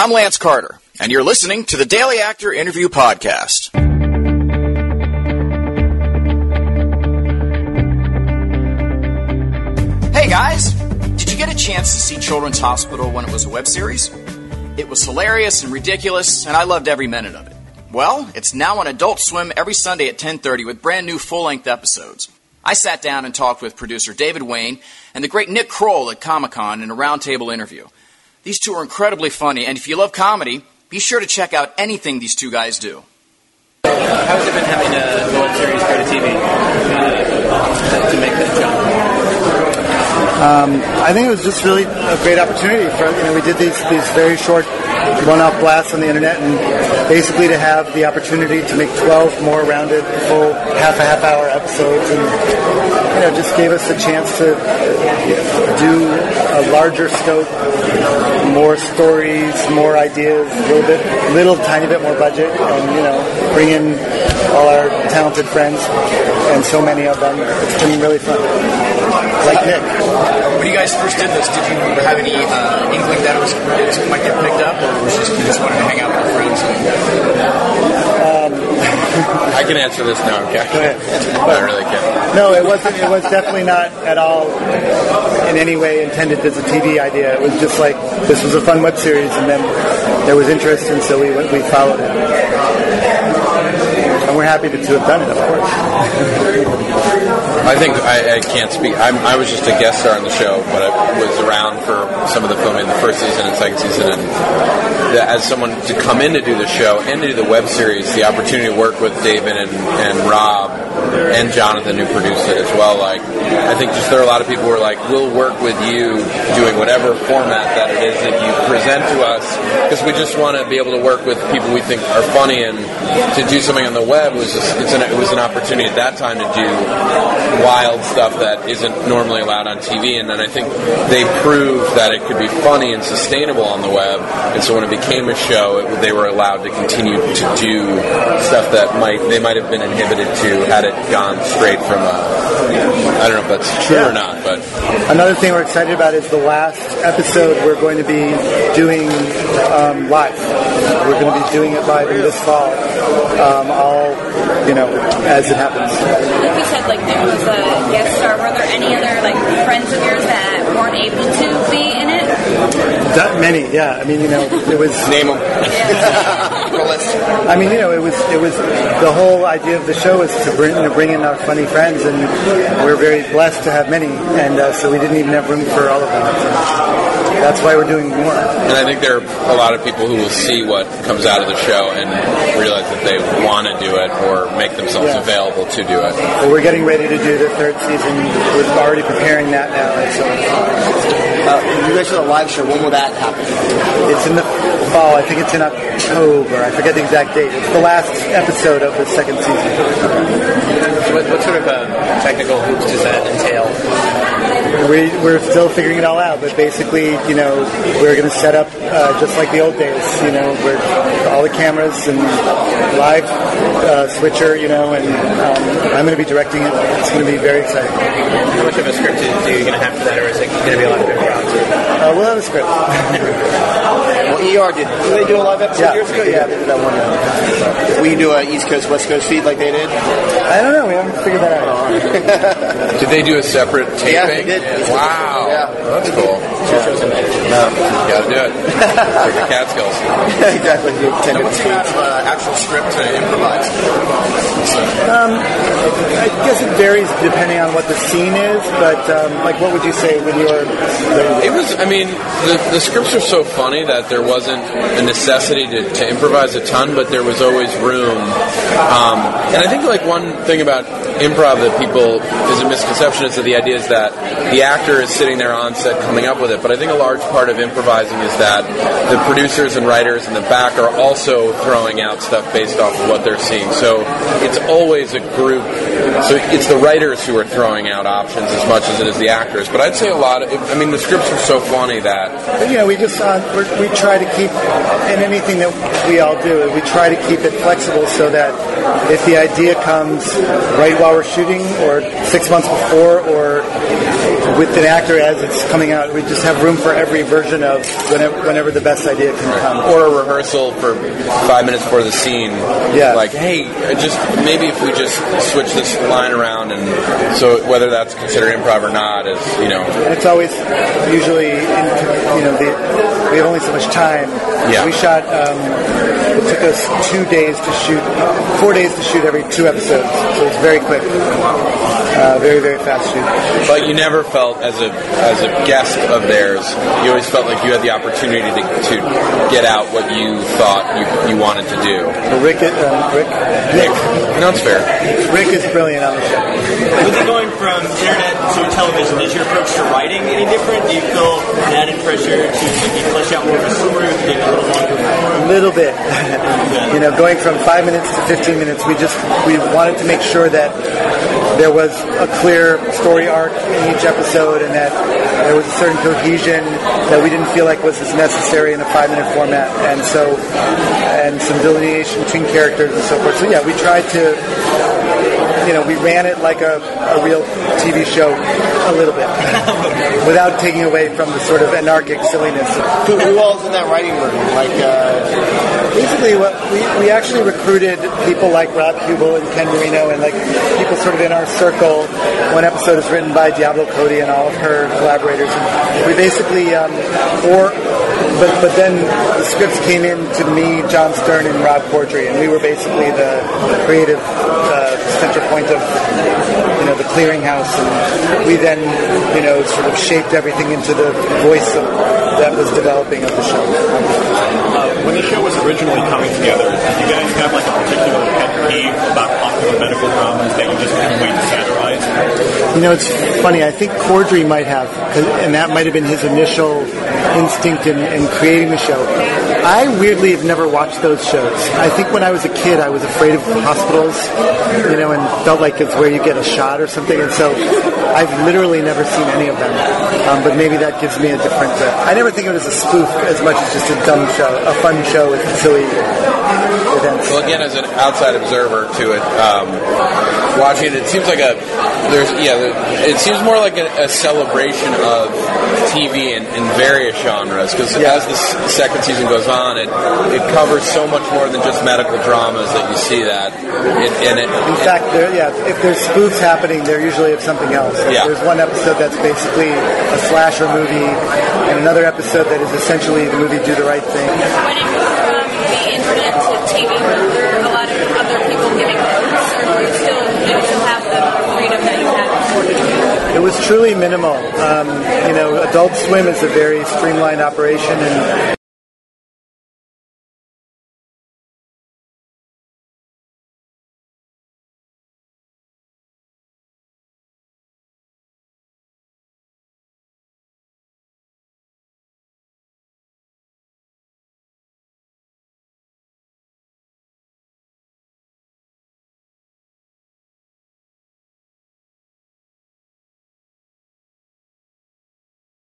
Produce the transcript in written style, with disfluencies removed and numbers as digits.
I'm Lance Carter, and you're listening to the Daily Actor Interview Podcast. Hey guys, did you get a chance to see Children's Hospital when it was a web series? It was hilarious and ridiculous, and I loved every minute of it. Well, it's now on Adult Swim every Sunday at 10:30 with brand new full-length episodes. I sat down and talked with producer David Wayne and the great Nick Kroll at Comic-Con in a roundtable interview. These two are incredibly funny, and if you love comedy, be sure to check out anything these two guys do. How has it been having a web series go to TV to make that jump? I think it was just really a great opportunity for, we did these very short one-off blasts on the internet, and basically to have the opportunity to make 12 more rounded, full half-hour episodes, and just gave us a chance to do a larger scope, more stories, more ideas, little tiny bit more budget, and bring in all our talented friends, and so many of them. It's been really fun. Like Nick. When you guys first did this, did you have any inkling that it might get picked up, or was you just wanted to hang out with your friends? I can answer this now. Okay. Go ahead. I really can. No, it wasn't. It was definitely not at all in any way intended as a TV idea. It was just like this was a fun web series, and then there was interest, and so we followed it. And we're happy to have done it, of course. I think I can't speak. I was just a guest star on the show, but I was around for some of the filming, the first season and second season. And as someone to come in to do the show and to do the web series, the opportunity to work with David and Rob and Jonathan, who produced it as well. Like, I think just there are a lot of people who are like, we'll work with you doing whatever format that it is that you present to us, because we just want to be able to work with people we think are funny, and to do something on the web was it was an opportunity at that time to do wild stuff that isn't normally allowed on TV, and then I think they proved that it could be funny and sustainable on the web, and so when it became a show, they were allowed to continue to do stuff that they might have been inhibited to had it gone straight from I don't know if that's true or not, but another thing we're excited about is the last episode we're going to be doing live. We're going to be doing it live in this fall, as it happens. You said there was a guest star. Were there any other friends of yours that weren't able to be in it? That many, yeah. I mean, it was name them. I mean, it was the whole idea of the show is to bring in our funny friends, and we're very blessed to have many, and so we didn't even have room for all of them. So that's why we're doing more. And I think there are a lot of people who will see what comes out of the show and realize that they want to do it or make themselves available to do it. Well, we're getting ready to do the third season. We're already preparing that now, and so you guys do a live show. When will that happen? It's in the fall. I think it's in October. I forget the exact date. It's the last episode of the second season. What sort of technical hoops does that entail? We're still figuring it all out, but basically, we're going to set up just like the old days. We're all the cameras and live switcher. And I'm going to be directing it. It's going to be very exciting. How much of a script are you going to have for that, or is it going to be a lot of improv? We'll have a script. Well, ER did they do a live episode years ago? Yeah, they did that one. Will you do an East Coast, West Coast feed like they did? I don't know. We haven't figured that out. Did they do a separate taping? Yeah, they did. Wow. Yeah. That's cool. You gotta do it. Like the Catskills. Exactly. And what's come out of an actual script to improvise? I guess it varies depending on what the scene is, but what would you say when you're... It was, the scripts are so funny that there wasn't a necessity to improvise a ton, but there was always room. And I think one thing about improv that people is a misconception is that the idea is that the actor is sitting there on set coming up with it, but I think a large part of improvising is that the producers and writers in the back are also throwing out stuff based off of what they're seeing. So it's always a group. So it's the writers who are throwing out options as much as it is the actors. But I'd say a lot of, the scripts are so funny that... we just, we try to keep, in anything that we all do, we try to keep it flexible so that if the idea comes right while we're shooting or 6 months before or with an actor as it's coming out. We just have room for every version of whenever the best idea can come. Or a rehearsal for 5 minutes before the scene. Yeah. Like, hey, just maybe if we just switch this line around, and so whether that's considered improv or not is, And it's always usually, we have only so much time. Yeah. We shot, it took us 4 days to shoot every 2 episodes. So it's very quick. Very, very fast shoot. But you never felt, as a guest of theirs, you always felt like you had the opportunity to get out what you thought you wanted to do. Rick. No, it's fair. Rick is brilliant on the show. With it going from internet to television, is your approach to writing any different? Do you feel an added pressure to maybe flesh out more of a story, to take a little longer? A little bit. Going from 5 minutes to 15 minutes, we wanted to make sure that there was a clear story arc in each episode, and that there was a certain cohesion that we didn't feel like was as necessary in a 5-minute format, and some delineation between characters and so forth. So yeah, we tried to, we ran it like a real TV show a little bit, without taking away from the sort of anarchic silliness. Who else in that writing room? Basically, we actually recruited people like Rob Hubel and Ken Marino, and people sort of in our circle. One episode is written by Diablo Cody and all of her collaborators. And we basically, but then the scripts came in to me, John Stern, and Rob Corddry, and we were basically the creative center point of the clearinghouse, and we then sort of shaped everything into the voice that was developing of the show. When the show was originally coming together, did you guys have a particular pet peeve about popular medical dramas that you just couldn't wait to satirize? It's funny. I think Corddry might have, and that might have been his initial instinct in creating the show. I weirdly have never watched those shows. I think when I was a kid, I was afraid of hospitals, and felt like it's where you get a shot or something. And so I've literally never seen any of them. But maybe that gives me a different... I never think of it as a spoof as much as just a dumb show, a fun show with silly events. Well, again, as an outside observer to it, watching it seems like it seems more like a celebration of TV in various genres, because as the second season goes on, it covers so much more than just medical dramas that you see that. In fact, if there's spoofs happening, they're usually of something else. There's one episode that's basically a slasher movie, and another episode that is essentially the movie Do the Right Thing. When it moved from the internet to TV, were there a lot of other people giving notes, or do you still have the freedom that you had before? It was truly minimal. Adult Swim is a very streamlined operation, and